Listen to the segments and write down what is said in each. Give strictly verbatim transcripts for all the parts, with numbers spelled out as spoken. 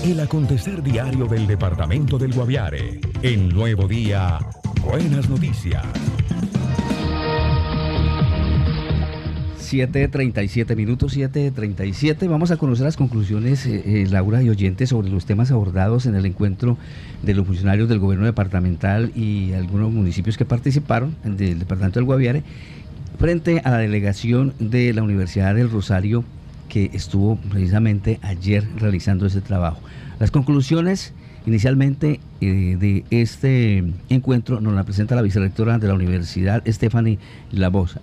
El acontecer diario del departamento del Guaviare. En Nuevo Día, buenas noticias. siete treinta y siete minutos, siete treinta y siete. Vamos a conocer las conclusiones, eh, eh, Laura y oyentes, sobre los temas abordados en el encuentro de los funcionarios del gobierno departamental y algunos municipios que participaron del departamento del Guaviare frente a la delegación de la Universidad del Rosario, que estuvo precisamente ayer realizando ese trabajo. Las conclusiones inicialmente eh, de este encuentro nos la presenta la vicerrectora de la universidad, Stephanie Labosa.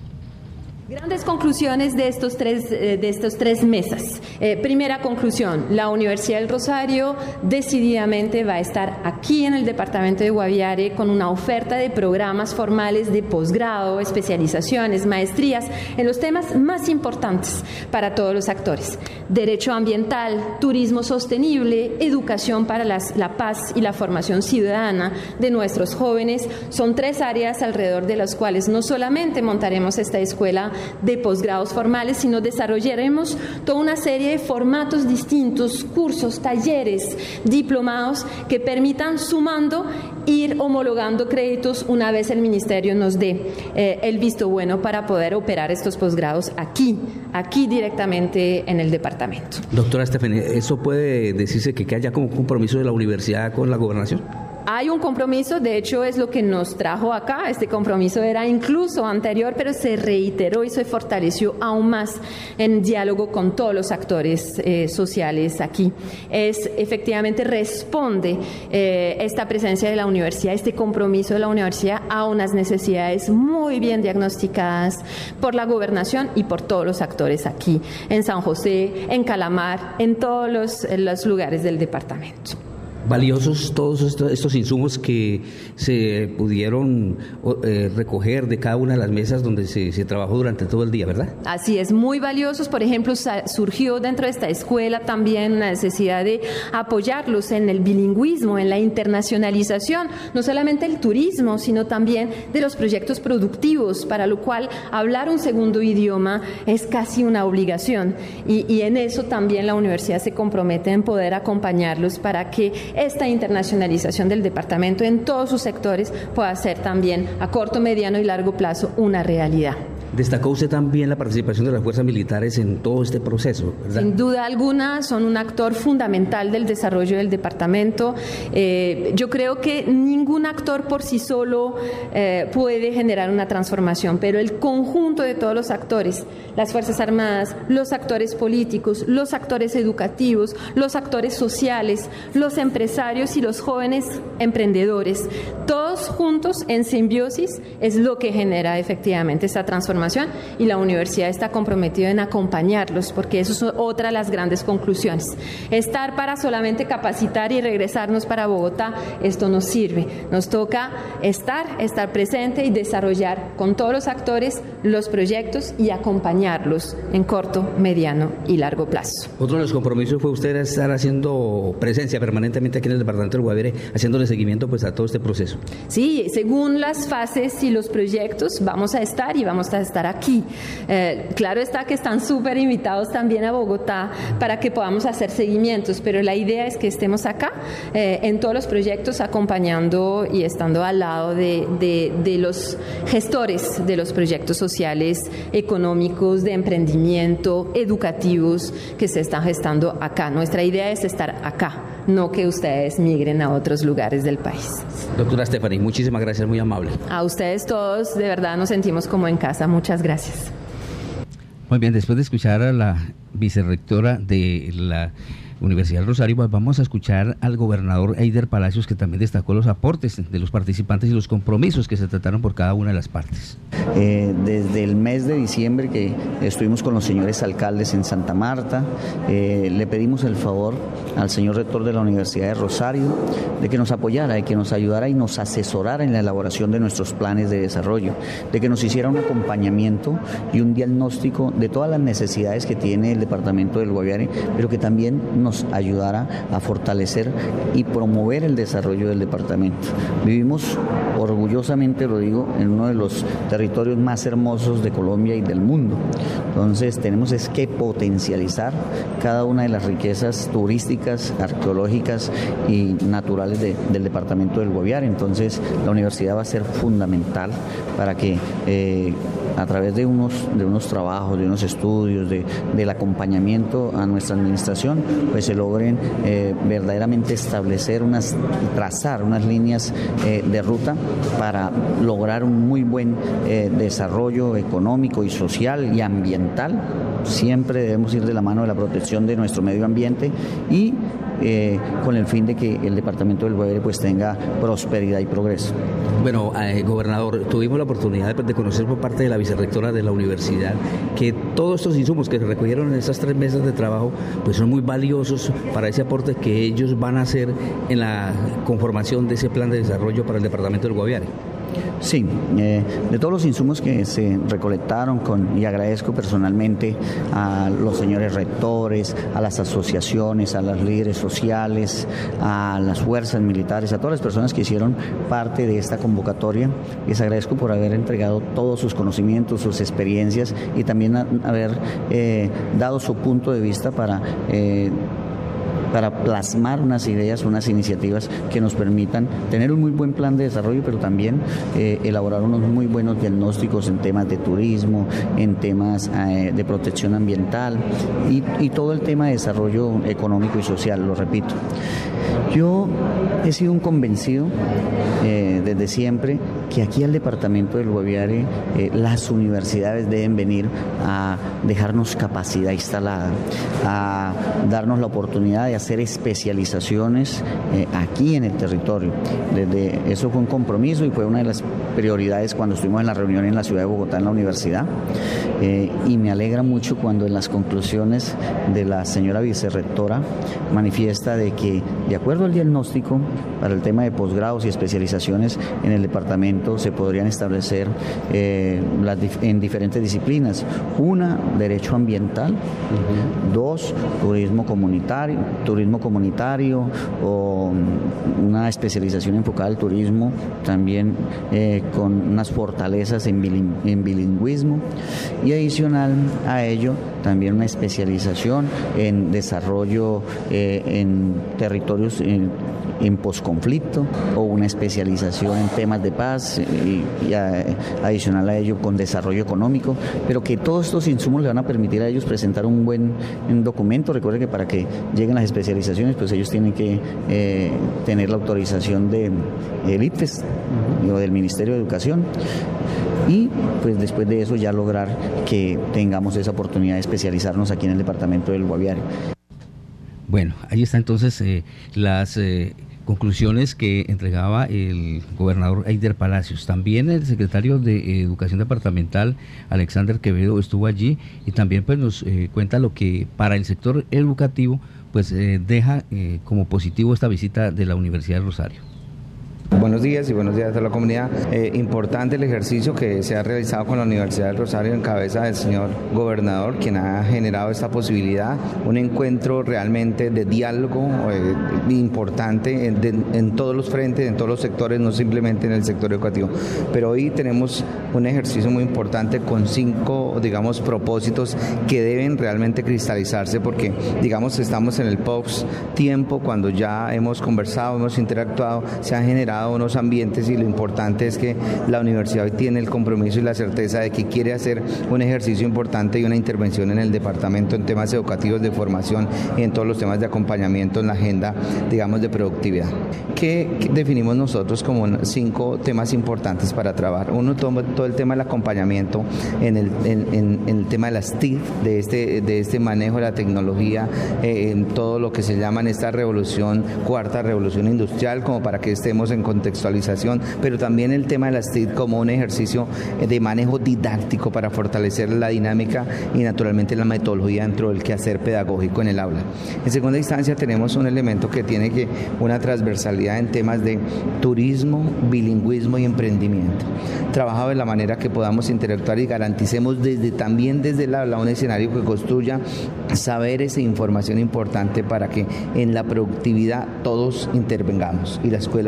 Grandes conclusiones de estos tres, de estos tres mesas. Eh, primera conclusión, la Universidad del Rosario decididamente va a estar aquí en el departamento de Guaviare con una oferta de programas formales de posgrado, especializaciones, maestrías en los temas más importantes para todos los actores: derecho ambiental, turismo sostenible, educación para las, la paz y la formación ciudadana de nuestros jóvenes. Son tres áreas alrededor de las cuales no solamente montaremos esta escuela de posgrados formales, sino desarrollaremos toda una serie de formatos distintos, cursos, talleres, diplomados que permitan, sumando, ir homologando créditos una vez el ministerio nos dé eh, el visto bueno para poder operar estos posgrados aquí, aquí directamente en el departamento. Doctora Stephanie, ¿eso puede decirse que, que haya como compromiso de la universidad con la gobernación? Hay un compromiso, de hecho es lo que nos trajo acá. Este compromiso era incluso anterior, pero se reiteró y se fortaleció aún más en diálogo con todos los actores eh, sociales aquí. Es efectivamente responde eh, esta presencia de la universidad, este compromiso de la universidad a unas necesidades muy bien diagnosticadas por la gobernación y por todos los actores aquí, en San José, en Calamar, en todos los, en los lugares del departamento. Valiosos todos estos, estos insumos que se pudieron eh, recoger de cada una de las mesas donde se, se trabajó durante todo el día, ¿verdad? Así es, muy valiosos. Por ejemplo, surgió dentro de esta escuela también una necesidad de apoyarlos en el bilingüismo, en la internacionalización, no solamente el turismo, sino también de los proyectos productivos, para lo cual hablar un segundo idioma es casi una obligación. Y, y en eso también la universidad se compromete en poder acompañarlos para que esta internacionalización del departamento en todos sus sectores pueda ser también a corto, mediano y largo plazo una realidad. Destacó usted también la participación de las fuerzas militares en todo este proceso, ¿verdad? Sin duda alguna, son un actor fundamental del desarrollo del departamento. Eh, yo creo que ningún actor por sí solo eh, puede generar una transformación, pero el conjunto de todos los actores, las Fuerzas Armadas, los actores políticos, los actores educativos, los actores sociales, los empresarios y los jóvenes emprendedores, todos juntos en simbiosis es lo que genera efectivamente esta transformación. Y la universidad está comprometida en acompañarlos, porque eso es otra de las grandes conclusiones. Estar para solamente capacitar y regresarnos para Bogotá, esto no sirve. Nos toca estar, estar presente y desarrollar con todos los actores los proyectos y acompañarlos en corto, mediano y largo plazo. Otro de los compromisos fue usted estar haciendo presencia permanentemente aquí en el departamento del Guaviare, haciéndole seguimiento pues a todo este proceso. Sí, según las fases y los proyectos vamos a estar y vamos a estar aquí. Eh, claro está que están súper invitados también a Bogotá para que podamos hacer seguimientos, pero la idea es que estemos acá eh, en todos los proyectos acompañando y estando al lado de, de, de los gestores de los proyectos sociales, económicos, de emprendimiento, educativos que se están gestando acá. Nuestra idea es estar acá, no que ustedes migren a otros lugares del país. Doctora Stephanie, muchísimas gracias, muy amable. A ustedes todos, de verdad nos sentimos como en casa. Muchas gracias. Muy bien, después de escuchar a la vicerrectora de la Universidad del Rosario, vamos a escuchar al gobernador Eider Palacios, que también destacó los aportes de los participantes y los compromisos que se trataron por cada una de las partes. Eh, desde el mes de diciembre que estuvimos con los señores alcaldes en Santa Marta, eh, le pedimos el favor al señor rector de la Universidad de Rosario de que nos apoyara, de que nos ayudara y nos asesorara en la elaboración de nuestros planes de desarrollo, de que nos hiciera un acompañamiento y un diagnóstico de todas las necesidades que tiene el departamento del Guaviare, pero que también nos nos ayudara a fortalecer y promover el desarrollo del departamento. Vivimos orgullosamente, lo digo, en uno de los territorios territorios más hermosos de Colombia y del mundo. Entonces tenemos es que potencializar cada una de las riquezas turísticas, arqueológicas y naturales de, del departamento del Guaviare. Entonces la universidad va a ser fundamental para que eh, a través de unos, de unos trabajos, de unos estudios, de, del acompañamiento a nuestra administración, pues se logren eh, verdaderamente establecer unas, trazar unas líneas eh, de ruta para lograr un muy buen eh, desarrollo económico y social y ambiental. Siempre debemos ir de la mano de la protección de nuestro medio ambiente y eh, con el fin de que el departamento del Guaviare pues tenga prosperidad y progreso. Bueno, eh, gobernador, tuvimos la oportunidad de, de conocer por parte de la vicerrectora de la universidad que todos estos insumos que se recogieron en estas tres mesas de trabajo pues son muy valiosos para ese aporte que ellos van a hacer en la conformación de ese plan de desarrollo para el departamento del Guaviare. Sí, eh, de todos los insumos que se recolectaron con, y agradezco personalmente a los señores rectores, a las asociaciones, a los líderes sociales, a las fuerzas militares, a todas las personas que hicieron parte de esta convocatoria. Les agradezco por haber entregado todos sus conocimientos, sus experiencias y también a, haber eh, dado su punto de vista para eh, para plasmar unas ideas, unas iniciativas que nos permitan tener un muy buen plan de desarrollo, pero también eh, elaborar unos muy buenos diagnósticos en temas de turismo, en temas eh, de protección ambiental y, y todo el tema de desarrollo económico y social, lo repito. Yo he sido un convencido eh, desde siempre que aquí al departamento del Guaviare eh, las universidades deben venir a dejarnos capacidad instalada, a darnos la oportunidad de hacer especializaciones eh, aquí en el territorio. Desde, eso fue un compromiso y fue una de las prioridades cuando estuvimos en la reunión en la ciudad de Bogotá en la universidad eh, y me alegra mucho cuando en las conclusiones de la señora vicerrectora manifiesta de que de acuerdo al diagnóstico para el tema de posgrados y especializaciones en el departamento se podrían establecer eh, las, en diferentes disciplinas. Una, derecho ambiental. Uh-huh. Dos, turismo comunitario, turismo comunitario o una especialización enfocada al turismo, también eh, con unas fortalezas en, biling, en bilingüismo y adicional a ello también una especialización en desarrollo eh, en territorios en, en posconflicto o una especialización en temas de paz y, y a, adicional a ello con desarrollo económico, pero que todos estos insumos le van a permitir a ellos presentar un buen un documento. Recuerde que para que lleguen las especializaciones pues ellos tienen que eh, tener la autorización de, del I T F E S o del Ministerio de Educación y pues después de eso ya lograr que tengamos esa oportunidad de especializarnos aquí en el departamento del Guaviare. Bueno, ahí está entonces eh, las eh, conclusiones que entregaba el gobernador Eider Palacios. También el secretario de Educación Departamental, Alexander Quevedo, estuvo allí y también pues nos eh, cuenta lo que para el sector educativo pues eh, deja eh, como positivo esta visita de la Universidad del Rosario. Buenos días y buenos días a la comunidad. Eh, importante el ejercicio que se ha realizado con la Universidad del Rosario en cabeza del señor gobernador, quien ha generado esta posibilidad, un encuentro realmente de diálogo eh, importante en, de, en todos los frentes, en todos los sectores, no simplemente en el sector educativo. Pero hoy tenemos un ejercicio muy importante con cinco, digamos, propósitos que deben realmente cristalizarse porque, digamos, estamos en el post tiempo, cuando ya hemos conversado, hemos interactuado, se han generado unos ambientes y lo importante es que la universidad hoy tiene el compromiso y la certeza de que quiere hacer un ejercicio importante y una intervención en el departamento en temas educativos de formación y en todos los temas de acompañamiento en la agenda, digamos, de productividad. ¿Qué, qué definimos nosotros como cinco temas importantes para trabajar? Uno, todo, todo el tema del acompañamiento en el, en, en, en el tema de las T I C, de este, de este manejo de la tecnología, eh, en todo lo que se llama en esta revolución, cuarta revolución industrial, como para que estemos en contextualización, pero también el tema de las T I C como un ejercicio de manejo didáctico para fortalecer la dinámica y naturalmente la metodología dentro del quehacer pedagógico en el aula. En segunda instancia tenemos un elemento que tiene que una transversalidad en temas de turismo, bilingüismo y emprendimiento. Trabajado de la manera que podamos interactuar y garanticemos desde también desde el aula un escenario que construya saberes e información importante para que en la productividad todos intervengamos y la escuela sea promotora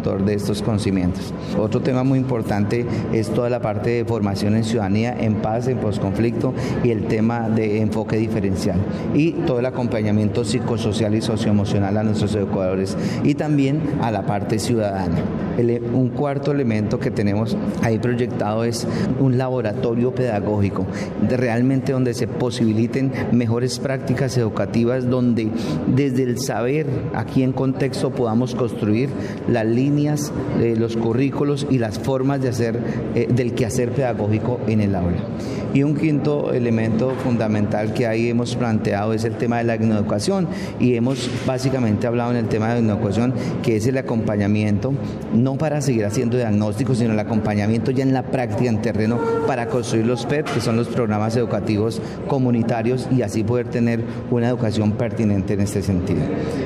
promotor de estos conocimientos. Otro tema muy importante es toda la parte de formación en ciudadanía, en paz, en posconflicto y el tema de enfoque diferencial y todo el acompañamiento psicosocial y socioemocional a nuestros educadores y también a la parte ciudadana. El, un cuarto elemento que tenemos ahí proyectado es un laboratorio pedagógico, de realmente donde se posibiliten mejores prácticas educativas, donde desde el saber, aquí en contexto, podamos construir las líneas, eh, los currículos y las formas de hacer eh, del quehacer pedagógico en el aula. Y un quinto elemento fundamental que ahí hemos planteado es el tema de la etnoeducación, y hemos básicamente hablado en el tema de la etnoeducación, que es el acompañamiento, no para seguir haciendo diagnósticos, sino el acompañamiento ya en la práctica, en terreno, para construir los P E T, que son los programas educativos comunitarios, y así poder tener una educación pertinente en este sentido.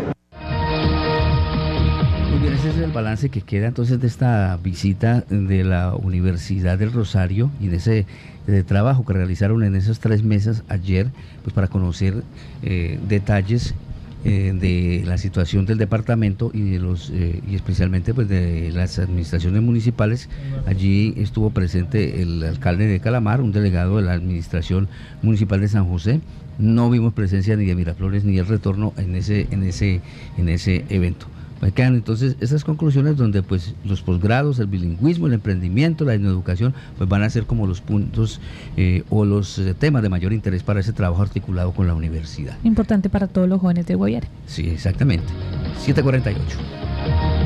Muy bien, ese es el balance que queda entonces de esta visita de la Universidad del Rosario y de ese de trabajo que realizaron en esas tres mesas ayer, pues para conocer eh, detalles eh, de la situación del departamento y de los eh, y especialmente pues de las administraciones municipales. Allí estuvo presente el alcalde de Calamar, un delegado de la administración municipal de San José. No vimos presencia ni de Miraflores ni el retorno en ese en ese en ese evento. Me quedan entonces esas conclusiones donde pues los posgrados, el bilingüismo, el emprendimiento, la educación, pues van a ser como los puntos eh, o los eh, temas de mayor interés para ese trabajo articulado con la universidad. Importante para todos los jóvenes de Guaviare. Sí, exactamente. siete cuarenta y ocho.